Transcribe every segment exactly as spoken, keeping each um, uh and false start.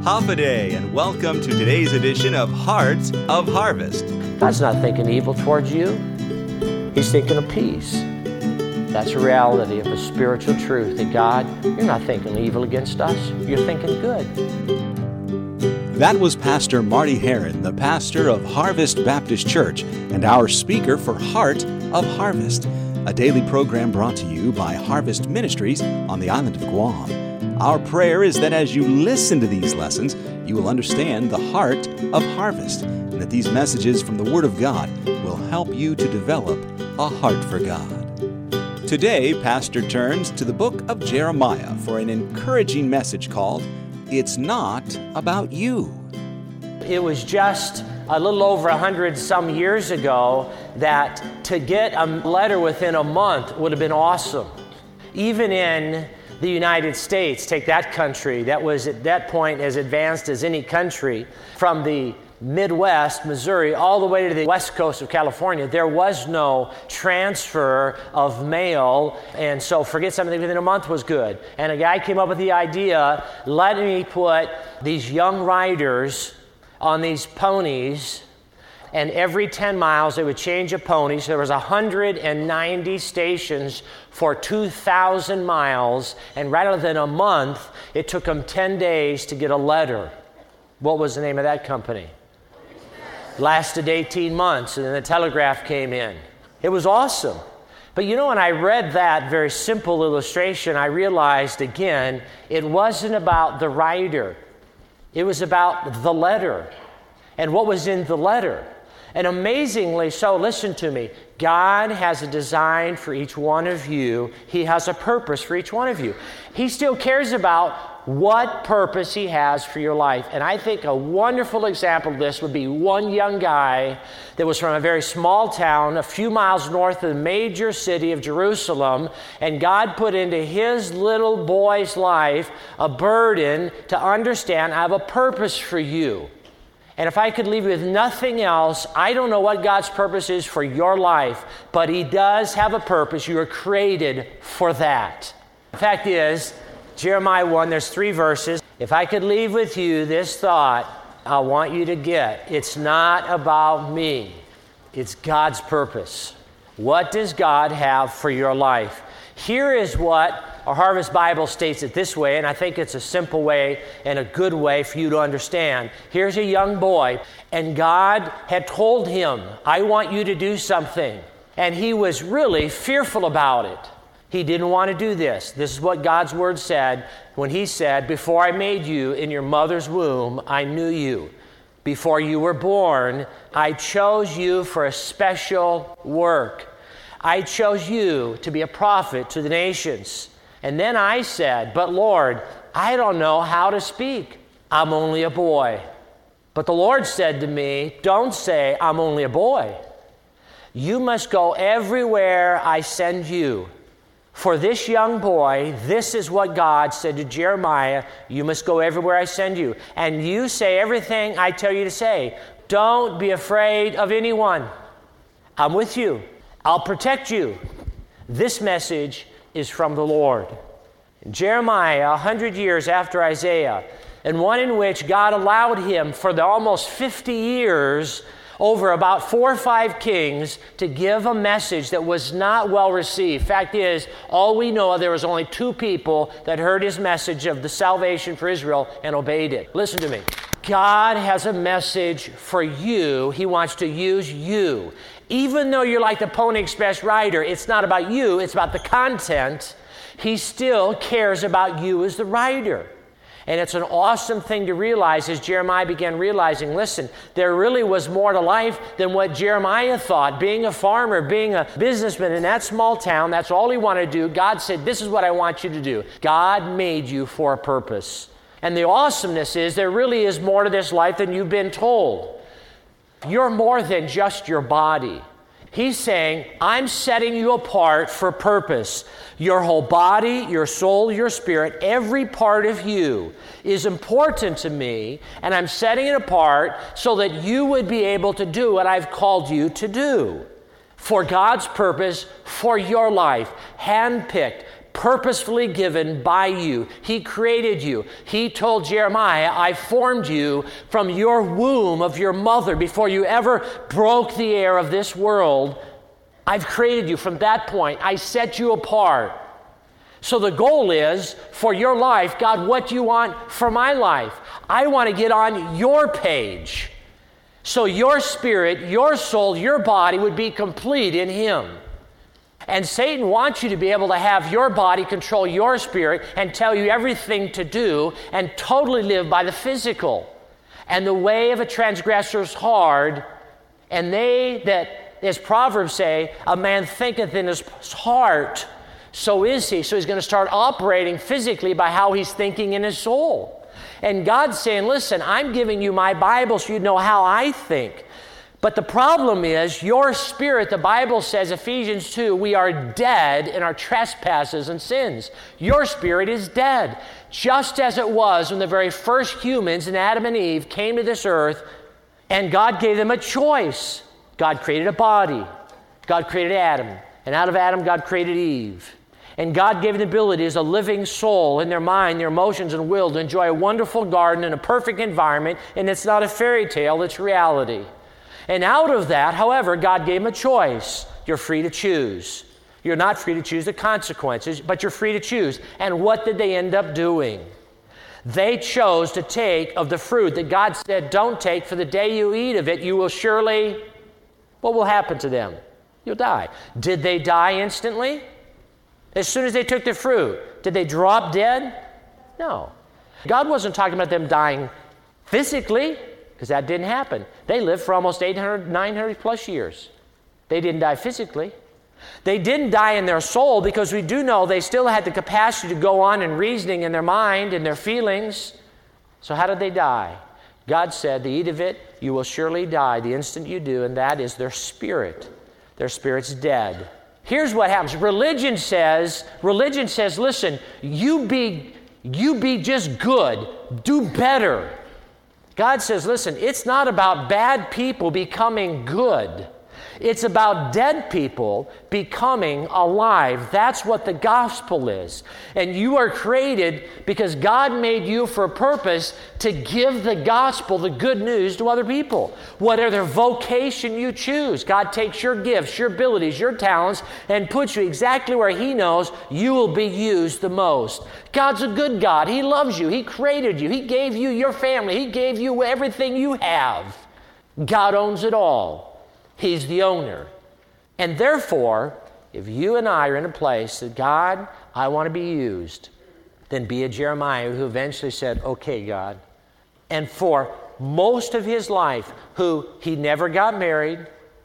Hafa-Adai, and welcome to today's edition of Hearts of Harvest. God's not thinking evil towards you. He's thinking of peace. That's a reality of a spiritual truth, that God, you're not thinking evil against us. You're thinking good. That was Pastor Marty Heron, the pastor of Harvest Baptist Church, and our speaker for Heart of Harvest, a daily program brought to you by Harvest Ministries on the island of Guam. Our prayer is that as you listen to these lessons, you will understand the heart of harvest, and that these messages from the Word of God will help you to develop a heart for God. Today, Pastor turns to the book of Jeremiah for an encouraging message called, It's Not About You. It was just a little over a hundred some years ago that to get a letter within a month would have been awesome. Even in the United States, take that country that was at that point as advanced as any country, from the Midwest, Missouri, all the way to the west coast of California, there was no transfer of mail, and so forget something within a month was good. And a guy came up with the idea, let me put these young riders on these ponies, and every ten miles they would change a pony. So there was one hundred ninety stations for two thousand miles, and rather than a month, it took them ten days to get a letter. What was the name of that company? Lasted eighteen months, and then the telegraph came in. It was awesome. But you know, when I read that very simple illustration, I realized again, it wasn't about the writer. It was about the letter and what was in the letter. And amazingly so, listen to me, God has a design for each one of you. He has a purpose for each one of you. He still cares about what purpose He has for your life. And I think a wonderful example of this would be one young guy that was from a very small town a few miles north of the major city of Jerusalem, and God put into his little boy's life a burden to understand, I have a purpose for you. And if I could leave you with nothing else, I don't know what God's purpose is for your life, but He does have a purpose. You are created for that. The fact is, Jeremiah one, there's three verses. If I could leave with you this thought, I want you to get, it's not about me. It's God's purpose. What does God have for your life? Here is what our Harvest Bible states it this way, and I think it's a simple way and a good way for you to understand. Here's a young boy, and God had told him, I want you to do something. And he was really fearful about it. He didn't want to do this. This is what God's Word said when He said, before I made you in your mother's womb, I knew you. Before you were born, I chose you for a special work. I chose you to be a prophet to the nations. And then I said, but Lord, I don't know how to speak. I'm only a boy. But the Lord said to me, don't say, I'm only a boy. You must go everywhere I send you. For this young boy, this is what God said to Jeremiah, you must go everywhere I send you. And you say everything I tell you to say. Don't be afraid of anyone. I'm with you. I'll protect you. This message is from the Lord. Jeremiah, a hundred years after Isaiah, and one in which God allowed him for the almost fifty years over about four or five kings to give a message that was not well received. Fact is, all we know, there was only two people that heard his message of the salvation for Israel and obeyed it. Listen to me. God has a message for you. He wants to use you. Even though you're like the Pony Express rider, it's not about you, it's about the content. He still cares about you as the rider. And it's an awesome thing to realize as Jeremiah began realizing, listen, there really was more to life than what Jeremiah thought. Being a farmer, being a businessman in that small town, that's all he wanted to do. God said, this is what I want you to do. God made you for a purpose. And the awesomeness is there really is more to this life than you've been told. You're more than just your body. He's saying, I'm setting you apart for purpose. Your whole body, your soul, your spirit, every part of you is important to me, and I'm setting it apart so that you would be able to do what I've called you to do for God's purpose for your life, handpicked, purposefully given by you. He created you. He told Jeremiah, I formed you from your womb of your mother before you ever broke the air of this world. I've created you from that point. I set you apart. So the goal is, for your life, God, what do you want for my life? I want to get on your page. So your spirit, your soul, your body would be complete in Him. And Satan wants you to be able to have your body control your spirit and tell you everything to do and totally live by the physical. And the way of a transgressor is hard, and they that, as Proverbs say, a man thinketh in his heart, so is he. So he's going to start operating physically by how he's thinking in his soul. And God's saying, listen, I'm giving you my Bible so you know how I think. But the problem is your spirit, the Bible says, Ephesians two, we are dead in our trespasses and sins. Your spirit is dead. Just as it was when the very first humans in Adam and Eve came to this earth and God gave them a choice. God created a body. God created Adam. And out of Adam, God created Eve. And God gave them the ability as a living soul in their mind, their emotions, and will to enjoy a wonderful garden in a perfect environment. And it's not a fairy tale, it's reality. And out of that, however, God gave them a choice. You're free to choose. You're not free to choose the consequences, but you're free to choose. And what did they end up doing? They chose to take of the fruit that God said, don't take, for the day you eat of it, you will surely, what will happen to them? You'll die. Did they die instantly? As soon as they took the fruit, did they drop dead? No. God wasn't talking about them dying physically, because that didn't happen. They lived for almost eight hundred, nine hundred plus years. They didn't die physically. They didn't die in their soul, because we do know they still had the capacity to go on in reasoning in their mind and their feelings. So how did they die? God said, to eat of it, you will surely die the instant you do, and that is their spirit. Their spirit's dead. Here's what happens. Religion says, religion says, listen, you be, you be just good. Do better. God says, listen, it's not about bad people becoming good. It's about dead people becoming alive. That's what the gospel is. And you are created because God made you for a purpose to give the gospel, the good news, to other people. Whatever vocation you choose, God takes your gifts, your abilities, your talents, and puts you exactly where He knows you will be used the most. God's a good God. He loves you. He created you. He gave you your family. He gave you everything you have. God owns it all. He's the owner. And therefore, if you and I are in a place that, God, I want to be used, then be a Jeremiah who eventually said, okay, God. And for most of his life, who he never got married,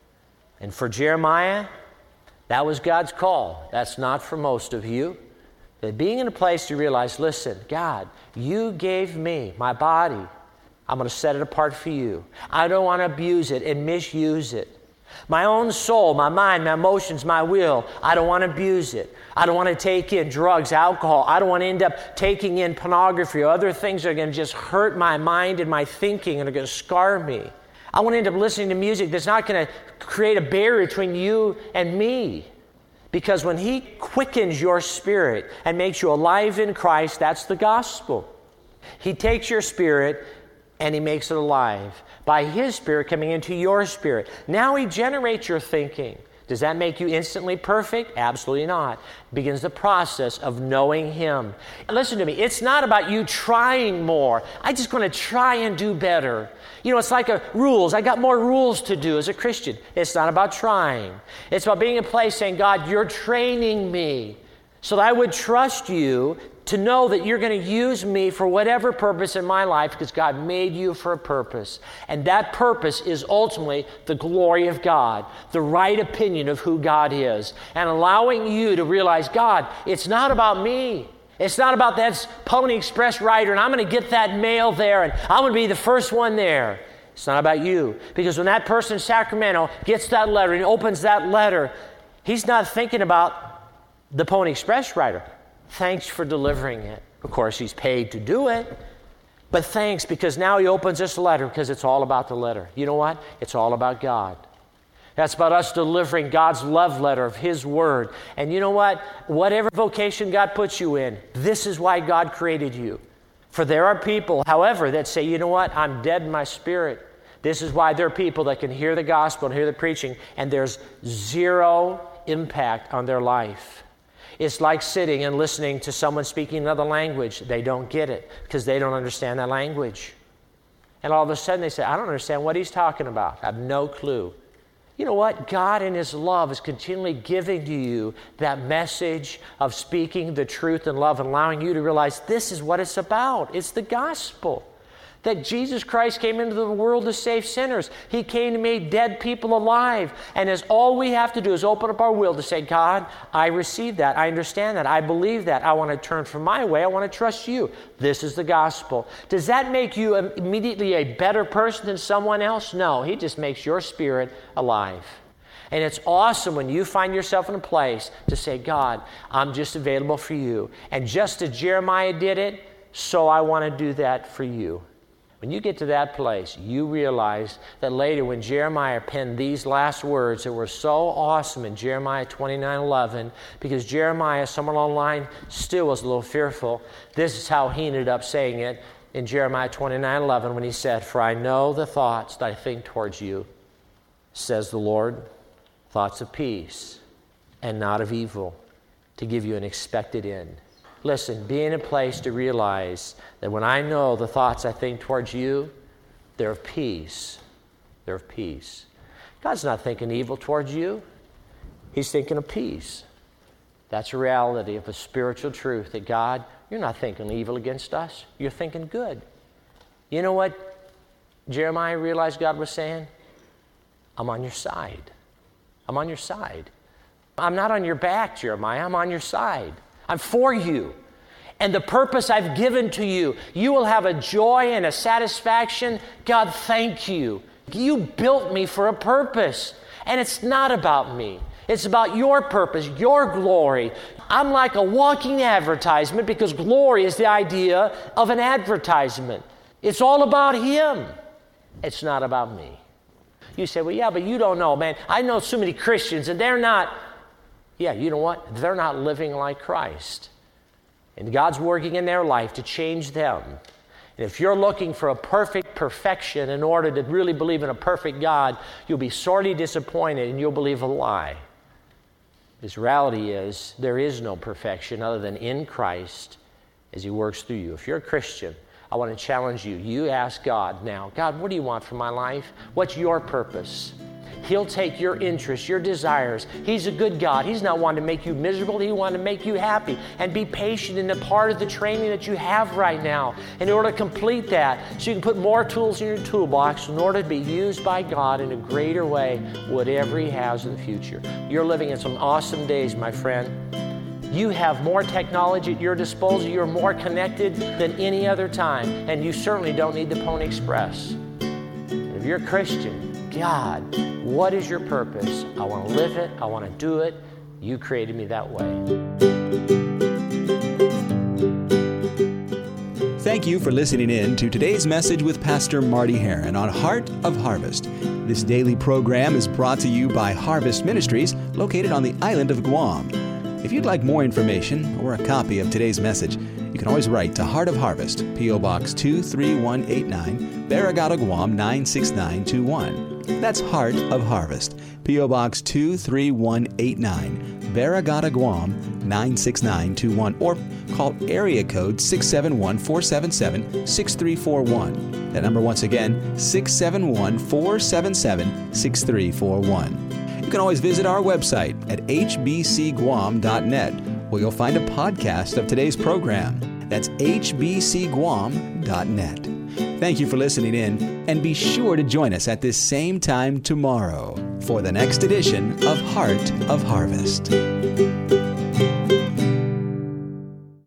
and for Jeremiah, that was God's call. That's not for most of you. That being in a place to realize, listen, God, you gave me my body. I'm going to set it apart for you. I don't want to abuse it and misuse it. My own soul, my mind, my emotions, my will, I don't want to abuse it. I don't want to take in drugs, alcohol. I don't want to end up taking in pornography or other things that are going to just hurt my mind and my thinking and are going to scar me. I want to end up listening to music that's not going to create a barrier between you and me. Because when He quickens your spirit and makes you alive in Christ, that's the gospel. He takes your spirit and He makes it alive by His Spirit coming into your spirit. Now He generates your thinking. Does that make you instantly perfect? Absolutely not. It begins the process of knowing Him. And listen to me, it's not about you trying more. I'm just going to try and do better. You know, it's like a rules. I got more rules to do as a Christian. It's not about trying. It's about being in a place saying, God, you're training me so that I would trust you to know that you're going to use me for whatever purpose in my life, because God made you for a purpose. And that purpose is ultimately the glory of God, the right opinion of who God is, and allowing you to realize, God, it's not about me. It's not about that Pony Express rider, and I'm going to get that mail there, and I'm going to be the first one there. It's not about you. Because when that person in Sacramento gets that letter and opens that letter, he's not thinking about the Pony Express rider. Thanks for delivering it. Of course, he's paid to do it. But thanks, because now he opens this letter because it's all about the letter. You know what? It's all about God. That's about us delivering God's love letter of His Word. And you know what? Whatever vocation God puts you in, this is why God created you. For there are people, however, that say, you know what? I'm dead in my spirit. This is why there are people that can hear the gospel and hear the preaching, and there's zero impact on their life. It's like sitting and listening to someone speaking another language. They don't get it because they don't understand that language. And all of a sudden they say, I don't understand what he's talking about. I have no clue. You know what? God in His love is continually giving to you that message of speaking the truth and love and allowing you to realize this is what it's about. It's the gospel. That Jesus Christ came into the world to save sinners. He came to make dead people alive. And as all we have to do is open up our will to say, God, I receive that. I understand that. I believe that. I want to turn from my way. I want to trust you. This is the gospel. Does that make you immediately a better person than someone else? No. He just makes your spirit alive. And it's awesome when you find yourself in a place to say, God, I'm just available for you. And just as Jeremiah did it, so I want to do that for you. When you get to that place, you realize that later when Jeremiah penned these last words that were so awesome in Jeremiah twenty-nine eleven, because Jeremiah, somewhere along the line, still was a little fearful. This is how he ended up saying it in Jeremiah twenty-nine eleven when he said, For I know the thoughts that I think towards you, says the Lord, thoughts of peace and not of evil, to give you an expected end. Listen, be in a place to realize that when I know the thoughts I think towards you, they're of peace. They're of peace. God's not thinking evil towards you. He's thinking of peace. That's a reality of a spiritual truth that God, you're not thinking evil against us. You're thinking good. You know what Jeremiah realized God was saying? I'm on your side. I'm on your side. I'm not on your back, Jeremiah. I'm on your side. I'm for you. And the purpose I've given to you, you will have a joy and a satisfaction. God, thank you. You built me for a purpose. And it's not about me. It's about your purpose, your glory. I'm like a walking advertisement because glory is the idea of an advertisement. It's all about Him. It's not about me. You say, well, yeah, but you don't know, man. I know so many Christians and they're not. Yeah, you know what? They're not living like Christ. And God's working in their life to change them. And if you're looking for a perfect perfection in order to really believe in a perfect God, you'll be sorely disappointed and you'll believe a lie. This reality is there is no perfection other than in Christ as He works through you. If you're a Christian, I want to challenge you. You ask God now, God, what do you want for my life? What's your purpose? He'll take your interests, your desires. He's a good God. He's not wanting to make you miserable. He wants to make you happy. And be patient in the part of the training that you have right now in order to complete that so you can put more tools in your toolbox in order to be used by God in a greater way, whatever He has in the future. You're living in some awesome days, my friend. You have more technology at your disposal. You're more connected than any other time. And you certainly don't need the Pony Express. If you're a Christian, God, what is your purpose? I want to live it. I want to do it. You created me that way. Thank you for listening in to today's message with Pastor Marty Heron on Heart of Harvest. This daily program is brought to you by Harvest Ministries, located on the island of Guam. If you'd like more information or a copy of today's message, you can always write to Heart of Harvest, P O Box two three one eight nine, Barragata, Guam nine six nine two one. That's Heart of Harvest, P O Box two three one eight nine, Barragata, Guam nine six nine two one, or call area code six seven one, four seven seven, six three four one. That number once again, six seven one, four seven seven, six three four one. You can always visit our website at h b c guam dot net, where you'll find a podcast of today's program. That's h b c guam dot net. Thank you for listening in, and be sure to join us at this same time tomorrow for the next edition of Heart of Harvest.